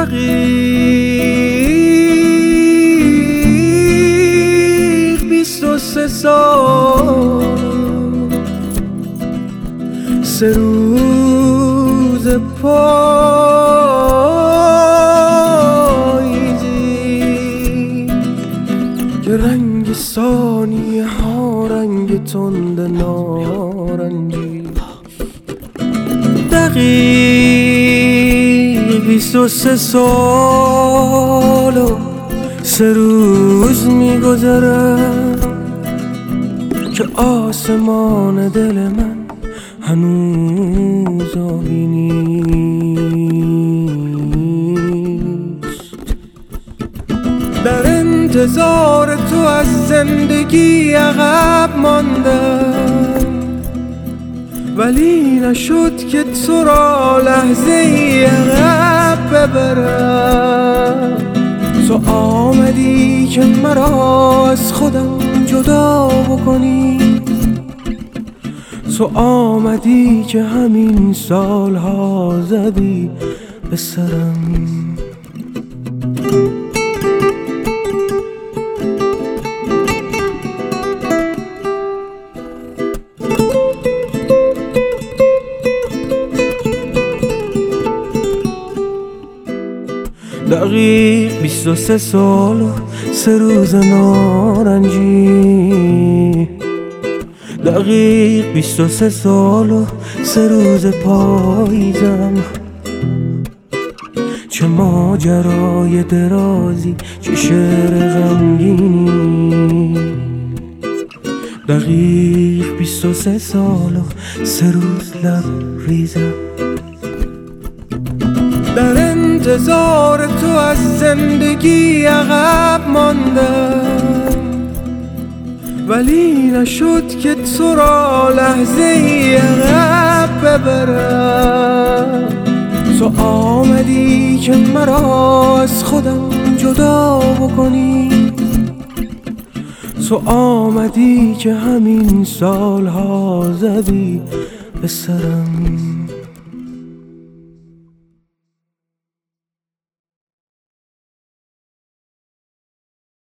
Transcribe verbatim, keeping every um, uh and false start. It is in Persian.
دقیق بیست و سه سال، سه روز پاییزی که رنگ ثانیه ها رنگ تند نارنجی. دقیق بیست و سه سال و سه روز میگذره که آسمان دل من هنوز آبی نیست. در انتظار تو از زندگی عقب ماندم، ولی نشد که تو را لحظه ای عقب ببرم. تو آمدی که مرا از خودم جدا بکنی، تو آمدی که همین سالها زدی به سرم. دقیق بیست و سه سال و سه روز نارنجی، دقیق بیست و سه سال و سه روز پاییزم. چه ماجرای درازی، چه شعر غمگینی. دقیق بیست و سه سال و سه روز لبریزم. در انتظار تو از زندگی عقب ماندم، ولی نشد که تو را لحظه ای عقب ببرم. تو آمدی که مرا از خودم جدا بکنی، تو آمدی که همین سالها زدی به سرم.